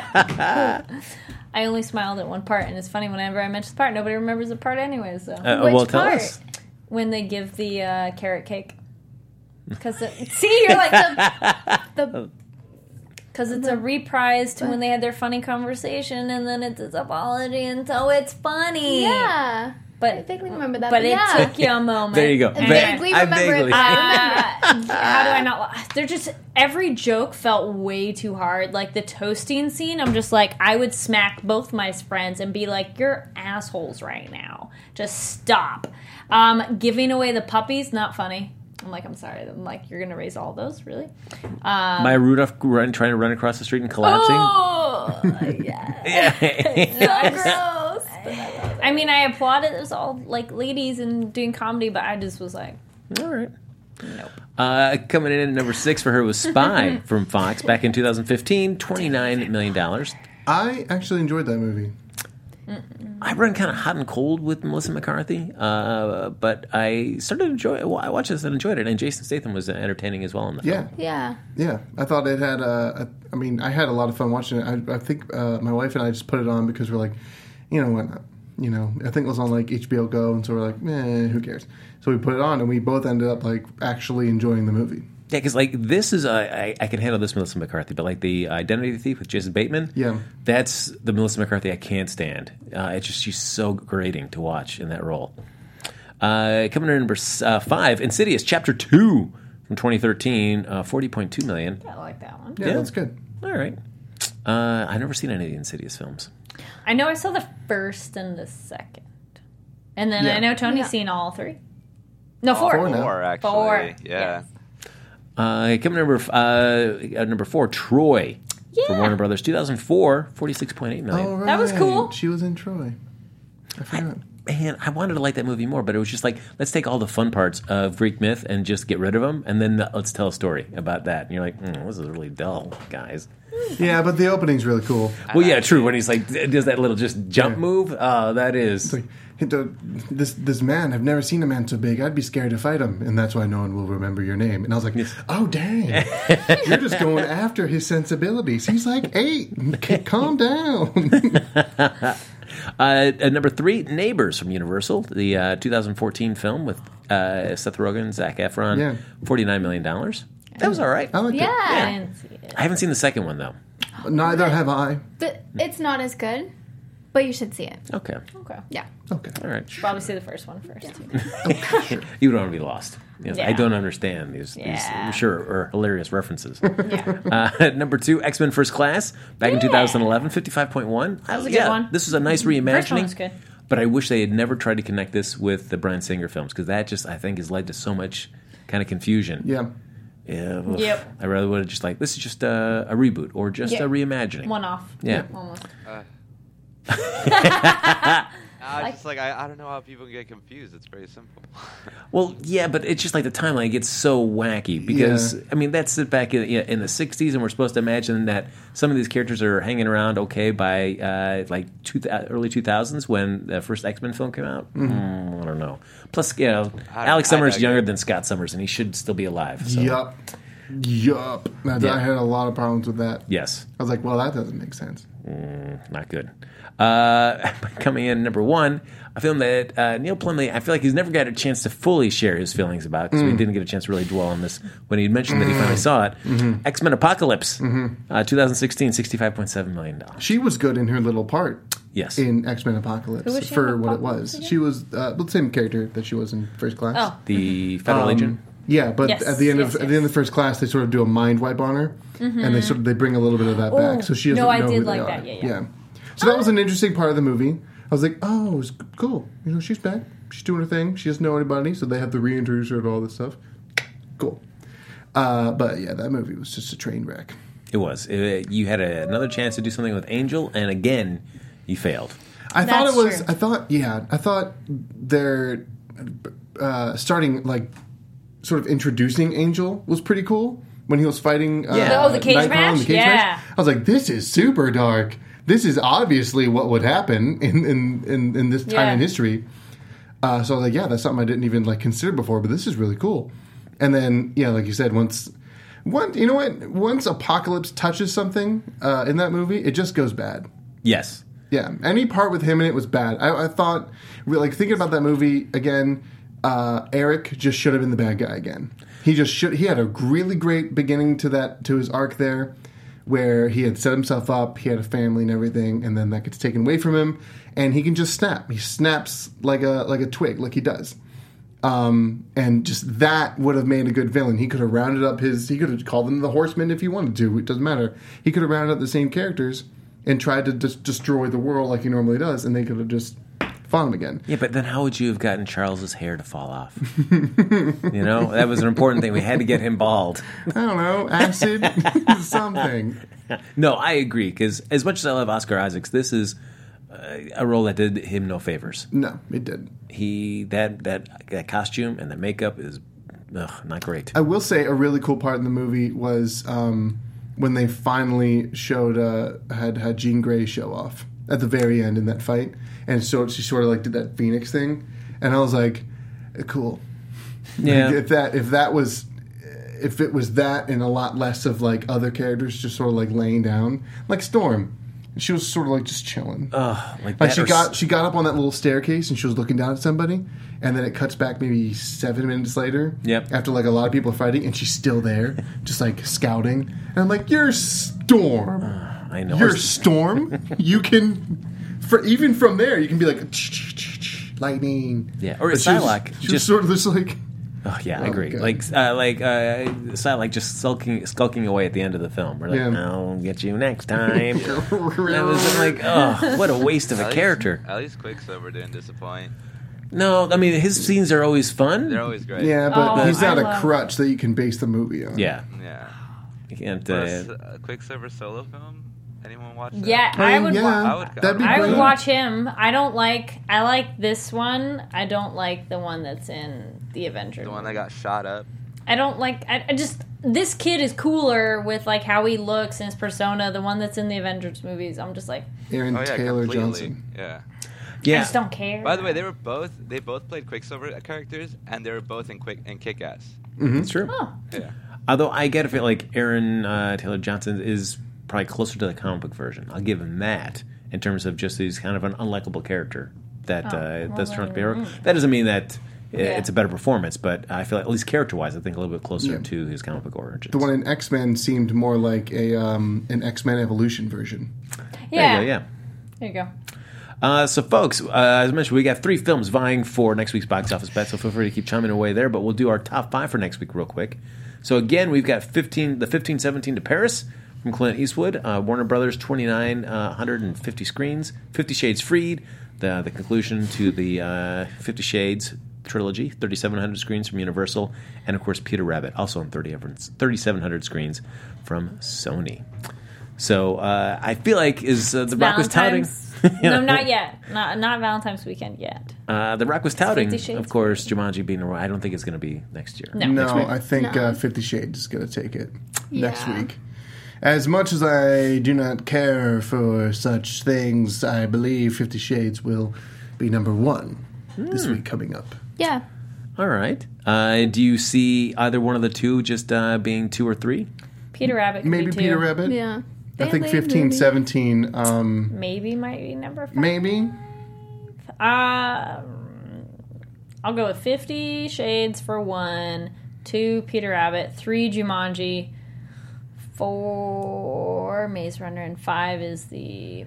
I only smiled at one part, and it's funny whenever I mention the part, nobody remembers the part anyway. So Uh, Which well, tell part? us. when they give the uh, carrot cake, because see, you're like the The because it's a reprise to when they had their funny conversation, and then it's its apology, and so it's funny. yeah. but I vaguely remember that. but it yeah. took you a moment. There you go. I Va- vaguely I remember vaguely- it. Uh, how do I not? They're just every joke felt way too hard. Like the toasting scene, I'm just like I would smack both my friends and be like, "You're assholes right now. Just stop." Um, giving away the puppies, not funny. I'm like, I'm sorry. I'm like, you're gonna raise all those, really? Um, Maya Rudolph run, trying to run across the street and collapsing. oh, yeah. Yeah. So gross. I mean, I applauded those all like ladies and doing comedy, but I just was like, All right. nope. Uh, coming in at number six for her was Spy from Fox back in two thousand fifteen, twenty-nine million dollars. I actually enjoyed that movie. I run kind of hot and cold with Melissa McCarthy, uh, but I started to enjoy it. Well, I watched this and enjoyed it, and Jason Statham was entertaining as well in the Yeah, film. Yeah. yeah. I thought it had. Uh, a, I mean, I had a lot of fun watching it. I, I think uh, my wife and I just put it on because we're like, you know what, you know. I think it was on like H B O Go, and so we're like, eh, who cares? So we put it on, and we both ended up like actually enjoying the movie. Yeah, because like this is, uh, I, I can handle this Melissa McCarthy, but like the Identity Thief with Jason Bateman, Yeah. that's the Melissa McCarthy I can't stand. Uh, it's just she's so grating to watch in that role. Uh, coming in at number uh, five, Insidious Chapter Two from twenty thirteen, uh, forty point two million. I like that one. Yeah, Yeah. that's good. All right. Uh, I've never seen any of the Insidious films. I know I saw the first and the second, and then Yeah. I know Tony's Yeah. seen all three. No, four. four now. Four, actually. Four, Yeah. yes. Uh, coming number f- uh, at number four, Troy from Yeah. Warner Brothers, two thousand four, forty-six point eight million. All right. That was cool. She was in Troy. I forgot. Man, I wanted to like that movie more, but it was just like, let's take all the fun parts of Greek myth and just get rid of them, and then let's tell a story about that. And you're like, mm, this is really dull, guys. Yeah, but the opening's really cool. Well, yeah, true. When he's like does that little just jump Yeah. move, uh, that is. It's like, "Hey, the- this this man, I've never seen a man so big. I'd be scared to fight him, and that's why no one will remember your name." And I was like, "Oh, dang! You're just going after his sensibilities." He's like, "Hey, c- calm down." Uh, at number three, Neighbors from Universal, the uh, two thousand fourteen film with uh, Seth Rogen, Zac Efron, Yeah. forty-nine million dollars. That was all right. I like Yeah. I didn't see it. I haven't seen the second one, though. it. Neither have I. The, it's not as good, but you should see it. Okay. Okay. Yeah. Okay. All right. Probably see the first one first. You don't want to be lost. Yes, I Yeah. don't understand these, these Yeah. I'm sure, are hilarious references. Yeah. Uh, at number two, X-Men First Class, back in two thousand eleven, fifty-five point one. That was a good one. This was a nice First one reimagining. was good. But I wish they had never tried to connect this with the Bryan Singer films, because that just, I think, has led to so much kind of confusion. Yeah. Yeah, oof. Yep. I rather would have just like, this is just a, a reboot or just Yeah. a reimagining. One off. Yeah. Almost. I was just like, I, I don't know how people get confused. It's very simple. Well, yeah, but it's just like the timeline gets so wacky because, Yeah. I mean, that's it back in, in the sixties, and we're supposed to imagine that some of these characters are hanging around okay by uh, like two, early two thousands when the first X-Men film came out. Mm, I don't know. Plus, you know, I- Alex I Summers is digress. younger than Scott Summers, and he should still be alive. So. Yup. Yup. I, Yeah. I had a lot of problems with that. Yes. I was like, well, that doesn't make sense. Not good. Uh, coming in number one, a film that uh, Neil Plumley, I feel like he's never got a chance to fully share his feelings about because we didn't get a chance to really dwell on this when he mentioned that he finally saw it. X-Men Apocalypse, uh, twenty sixteen, sixty-five point seven million dollars. She was good in her little part Yes. in X-Men Apocalypse Who was she for in what it Apocalypse was. again? She was uh, the same character that she was in First Class. Oh. the Federal Um, Agent. Yeah, but Yes, at the end yes, of at yes. the end of the First Class, they sort of do a mind wipe on her, and they sort of they bring a little bit of that back. Oh, So she doesn't no, I know did who they like are. that, yeah, yeah. So that was an interesting part of the movie. I was like, oh, it was cool. You know, she's back. She's doing her thing. She doesn't know anybody, so they have to reintroduce her to all this stuff. Cool. Uh, but yeah, that movie was just a train wreck. It was. It- you had a, another chance to do something with Angel, and again, you failed. I thought That's it was. true. I thought, yeah, I thought they're uh, starting like sort of introducing Angel was pretty cool when he was fighting. Uh, Yeah. Oh, the cage Nightcrawler in match? the cage Yeah. match. I was like, this is super dark. This is obviously what would happen in in, in, in this time Yeah. in history. Uh, so I was like, yeah, that's something I didn't even like consider before, but this is really cool. And then, yeah, like you said, once. One, you know what? Once Apocalypse touches something uh, in that movie, it just goes bad. Yes. Yeah, any part with him in it was bad. I, I thought, really, like thinking about that movie again, uh, Eric just should have been the bad guy again. He just should. He had a really great beginning to that to his arc there, where he had set himself up, he had a family and everything, and then that gets taken away from him, and he can just snap. He snaps like a like a twig, like he does. Um, and just that would have made a good villain. He could have rounded up his. He could have called them the Horsemen if he wanted to. It doesn't matter. He could have rounded up the same characters and tried to just destroy the world like he normally does, and they could have just fought him again. Yeah, but then how would you have gotten Charles's hair to fall off? You know, that was an important thing. We had to get him bald. I don't know, acid, something. No, I agree, because as much as I love Oscar Isaacs, this is uh, a role that did him no favors. No, it did. He that that that costume and the makeup is ugh, not great. I will say a really cool part in the movie was um, when they finally showed uh, had had Jean Grey show off at the very end in that fight, and so she sort of like did that Phoenix thing, and I was like, cool. Yeah. Like, if that if that was if it was that and a lot less of like other characters just sort of like laying down, like Storm, she was sort of like just chilling. Ugh, like Like that she or got s- she got up on that little staircase and she was looking down at somebody, and then it cuts back maybe seven minutes later. Yep. After like a lot of people are fighting, and she's still there, just like scouting. And I'm like, "You're Storm. I know. You're Storm. You can, for even from there, you can be like lightning. Yeah, or But she was- Psylocke, She was just- sort of just like, Oh yeah, I Oh, agree. God. Like uh, like uh, like just skulking skulking away at the end of the film. We're like, Yeah. I'll get you next time. That was like, oh, what a waste of At a least- character. At least Quicksilver didn't disappoint. No, I mean his scenes are always fun. They're always great. yeah, but Oh, he's not I a love- crutch that you can base the movie on. Yeah, Yeah. you can't. For a Uh, s- a Quicksilver solo film? Anyone watch that? Yeah, I I mean, would. yeah, wa- I would- that'd be I great. would watch him. I don't like. I like this one. I don't like the one that's in the Avengers. The one that got shot up. I don't like. I, I just this kid is cooler with like how he looks and his persona. The one that's in the Avengers movies, I'm just like, Aaron Oh yeah, Taylor completely. Johnson. Yeah. Yeah. I just don't care. By the way, they were both they both played Quicksilver characters, and they were both in Quick in Kick-Ass. That's true. Oh. Yeah. Although I get a feel like Aaron uh, Taylor Johnson is probably closer to the comic book version. I'll give him that in terms of just he's kind of an unlikable character that Oh, uh, well, does turn out to be. then, a- That doesn't mean that i- Yeah. it's a better performance, but I feel like, at least character wise, I think a little bit closer Yeah. to his comic book origins. The one in X Men seemed more like a um, an X Men Evolution version. yeah, There you go, yeah. There you go. Uh, so, folks, uh, as I mentioned, we got three films vying for next week's box office bet, so feel free to keep chiming away there, but we'll do our top five for next week real quick. So, again, we've got fifteen, the fifteen seventeen to Paris from Clint Eastwood, uh, Warner Brothers, twenty-nine hundred fifty screens, Fifty Shades Freed, the, the conclusion to the uh, Fifty Shades trilogy, thirty-seven hundred screens from Universal, and, of course, Peter Rabbit, also on thirty-seven hundred screens from Sony. So, uh, I feel like is uh, The Rock was touting... Valentine's- No, not yet. Not not Valentine's weekend yet. Uh, the Rock was touting, Fifty Shades of course, Jumanji being a. I don't think it's going to be next year. No. No, Next week? I think No. uh, Fifty Shades is going to take it next Yeah. week. As much as I do not care for such things, I believe Fifty Shades will be number one this Hmm. week coming up. Yeah. All right. Uh, do you see either one of the two just uh, being two or three? Peter Rabbit. Could Maybe be two. Peter Rabbit. Yeah. I think Band-Aid fifteen, movie. seventeen, um, Maybe might be number five. maybe. Uh, I'll go with Fifty Shades for one, two Peter Rabbit, three Jumanji, four Maze Runner, and five is the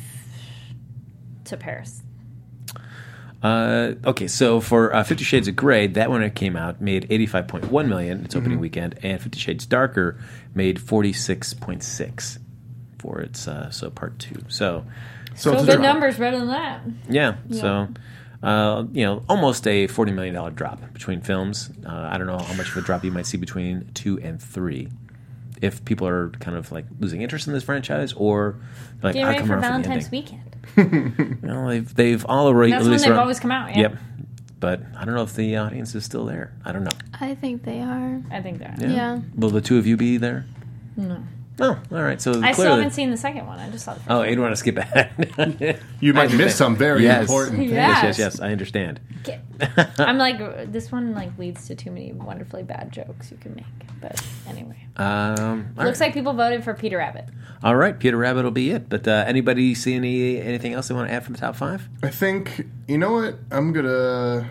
to Paris. Uh, okay, so for uh, Fifty Shades of Grey, that one that came out made eighty-five point one million dollars its opening weekend, and Fifty Shades Darker made forty-six point six for its uh, so part two. So So, So it's a good drop. numbers, better than that. yeah, so uh, you know, almost a forty million dollars drop between films. Uh, I don't know how much of a drop you might see between two and three. If people are kind of like losing interest in this franchise, or like Get I ready come for around for the Valentine's ending. weekend. You know, they've they've all already. That's at when least they've around- always come out. Yeah. Yep, but I don't know if the audience is still there. I don't know. I think they are. I think they're. Yeah. Yeah. Will the two of you be there? No. Oh, all right. So I still clearly, haven't seen the second one. I just saw the first Oh, one. you don't want to skip ahead. You might I miss some very Yes. important things. Yeah. Yes, yes, yes. I understand. Get- I'm like, this one like leads to too many wonderfully bad jokes you can make. But anyway, Um, all looks right. like people voted for Peter Rabbit. All right, Peter Rabbit will be it. But uh, anybody see any anything else they want to add from the top five? I think, you know what? I'm going to.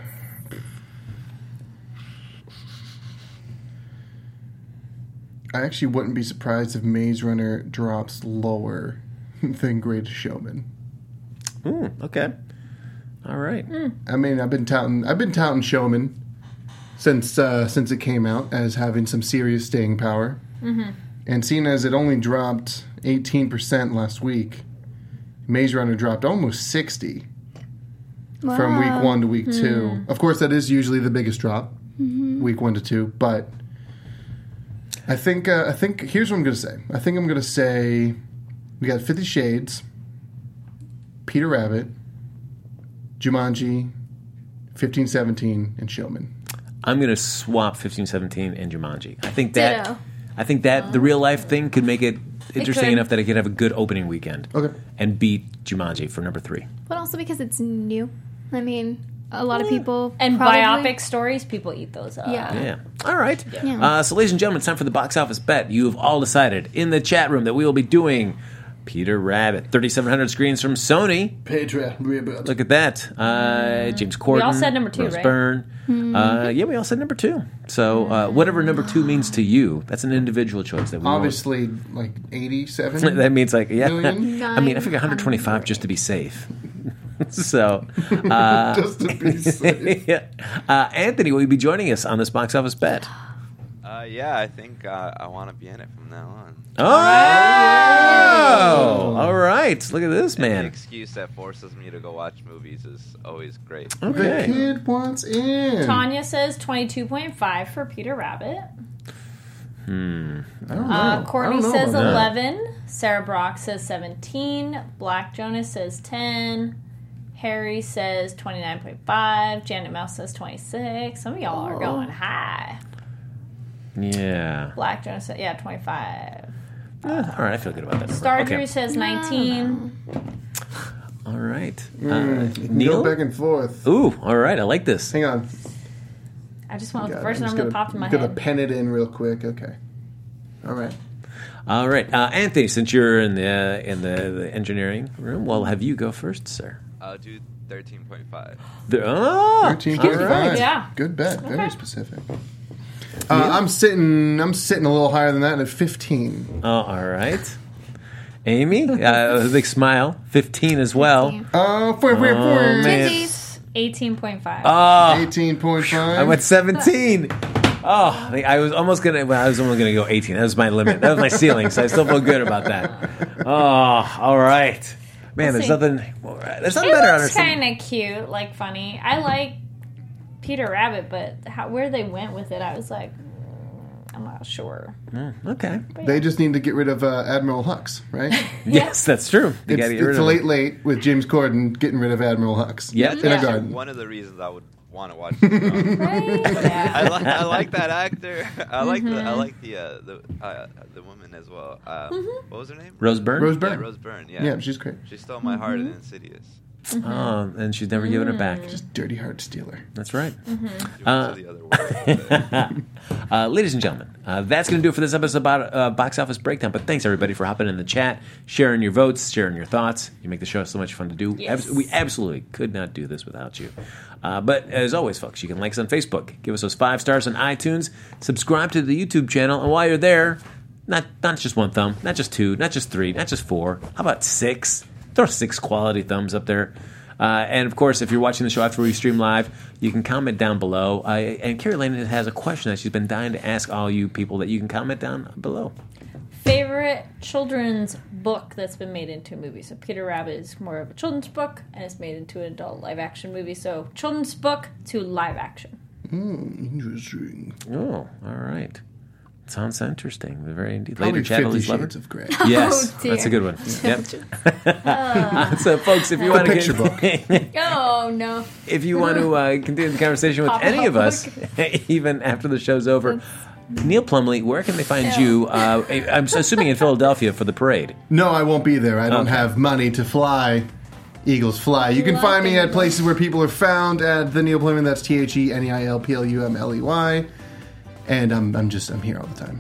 I actually wouldn't be surprised if Maze Runner drops lower than Greatest Showman. Ooh, okay. All right. I mean, I've been touting, I've been touting Showman since uh, since it came out as having some serious staying power, mm-hmm. and seeing as it only dropped eighteen percent last week, Maze Runner dropped almost sixty from week Wow. one to week two. Of course, that is usually the biggest drop, week one to two. But I think uh, I think here's what I'm going to say. I think I'm going to say we got Fifty Shades, Peter Rabbit, Jumanji, fifteen seventeen, and Showman. I'm going to swap fifteen seventeen and Jumanji. I think that Ditto. I think that the real life thing could make it interesting could. enough that it could have a good opening weekend. Okay. And beat Jumanji for number three. But also because it's new. I mean, a lot of people And probably, biopic stories, people eat those up. Yeah. Yeah. All right. Yeah. Uh, so, ladies and gentlemen, it's time for the box office bet. You have all decided in the chat room that we will be doing Peter Rabbit, thirty-seven hundred screens from Sony. Peter Rabbit. Look at that. Uh, James Corden. all said number two, Rose right? Byrne. Uh, yeah, we all said number two. So, uh, whatever number two means to you, that's an individual choice. That we won't- Obviously, like eighty-seven. that means like yeah. Million? I mean, I figure one hundred twenty-five just to be safe. so, uh, Just to be safe. yeah. uh, Anthony, will you be joining us on this box office bet? Uh, yeah, I think uh, I want to be in it from now on. Oh, all right. Look at this Any man. excuse that forces me to go watch movies is always great. The Okay. kid wants in. Tanya says twenty-two point five for Peter Rabbit. I don't know. Uh, Courtney I don't know says about that. eleven. Sarah Brock says seventeen. Black Jonas says ten. Harry says twenty-nine point five. Janet Mouse says twenty-six. Some of y'all are Oh. going high. Yeah. Black Jonas, yeah, twenty-five. Eh, all right, I feel good about that. number. Star Okay. Drew says nineteen. All right. Uh, Mm, Neil? Go back and forth. Ooh, all right. I like this. Hang on. I just went with the Got it. first I'm just number that gonna- popped in my gonna head. pen it in real quick. Okay. All right. All right. Uh, Anthony, since you're in the uh, in the, the engineering room, well, have you go first, sir. I'll do thirteen point five. The, oh, Thirteen all point right. five. Yeah. Good bet. Very Okay. specific. Uh, I'm sitting. I'm sitting a little higher than that at fifteen. Oh, all right. Amy, uh, a big smile. fifteen as well. Uh, four, four, Oh, four. man. Twinsies. eighteen point five. Oh, Eighteen point five. I went seventeen. Oh, I was almost gonna. Well, I was almost gonna go eighteen. That was my limit. That was my ceiling. So I still feel good about that. Oh, all right, man. We'll There's see. nothing. There's nothing It better on our looks scene. kind of cute, like funny. I like Peter Rabbit, but how, where they went with it, I was like, mm, I'm not sure. Okay. They just need to get rid of uh, Admiral Hux, right? Yes, that's true. They It's, gotta get rid it's of late, him. late with James Corden getting rid of Admiral Hux. Yeah. in Yeah. a garden. One of the reasons I would want to watch this film. Right? Yeah. I like I like that actor. I like the Mm-hmm. I like the uh, the uh, the woman as well. Um, Mm-hmm. What was her name? Rose Byrne. Rose Yeah, Byrne. Rose Byrne. Yeah, Yeah, she's great. She stole my heart Mm-hmm. in Insidious. Oh, and she's never given it back. Just dirty heart stealer. That's right. Mm-hmm. She went to the other world. Uh, ladies and gentlemen, uh, that's going to do it for this episode about uh, Box Office Breakdown. But thanks, everybody, for hopping in the chat, sharing your votes, sharing your thoughts. You make the show so much fun to do. Yes. Abs- we absolutely could not do this without you. Uh, but as always, folks, you can like us on Facebook. Give us those five stars on iTunes. Subscribe to the YouTube channel. And while you're there, not, not just one thumb, not just two, not just three, not just four. How about six? Throw six quality thumbs up there. Uh, and, of course, if you're watching the show after we stream live, you can comment down below. Uh, and Carrie Lane has a question that she's been dying to ask all you people that you can comment down below. Favorite children's book that's been made into a movie. So Peter Rabbit is more of a children's book, and it's made into an adult live action movie. So children's book to live action. Interesting. Oh, all right. Sounds interesting. Very indeed. Probably Later, Chat, Fifty Ellie's Lover. Shades of Grey. Yes, Oh, dear. that's a good one. Yep. Uh, so, folks, if you want to picture get, Oh no. if you want to uh, continue the conversation with Pop-up any of us, book. even after the show's over, Neil Plumley, where can they find you? Uh, I'm assuming in Philadelphia for the parade. No, I won't be there. I don't Okay. have money to fly. Eagles fly. You can find me at places where people are found at the Neil Plumley. That's T H E N E I L P L U M L E Y. And I'm I'm just I'm here all the time.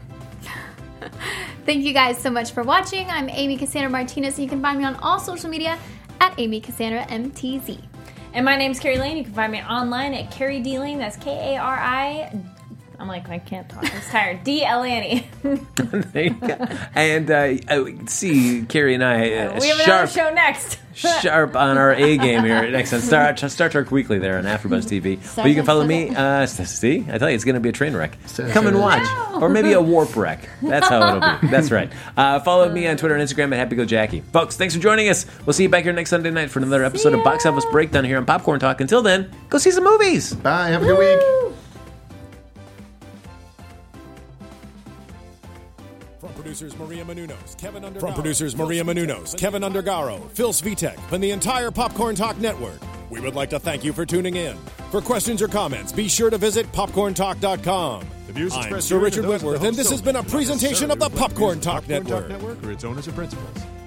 Thank you guys so much for watching. I'm Amy Cassandra Martinez, and you can find me on all social media at Amy Cassandra M T Z. And my name's Carrie Lane. You can find me online at Carrie D Lane. That's K A R I. I'm like, I can't talk. I'm tired. D L A N E. There you go. And uh, uh, see, Carrie and I uh, We have another sharp, show next. sharp on our A game here next on Star, Star Trek Weekly there on AfterBuzz T V. But you can follow me. Uh, see, I tell you, it's going to be a train wreck. Come and watch, or maybe a warp wreck. That's how it'll be. That's right. Uh, follow me on Twitter and Instagram at HappyGoJackie. Folks, thanks for joining us. We'll see you back here next Sunday night for another episode of Box Office Breakdown here on Popcorn Talk. Until then, go see some movies. Bye. Have a good week. From producers Maria Menounos, Kevin Undergaro, From producers Maria Menounos, Kevin Undergaro, Phil Svitek, and the entire Popcorn Talk Network, we would like to thank you for tuning in. For questions or comments, be sure to visit popcorn talk dot com. The views I'm expressed Sir herein are Richard those of the Whitworth, and host this has been a only, not presentation of the necessarily Popcorn reflective Talk of the Popcorn Network. Talk Network or its owners or principals.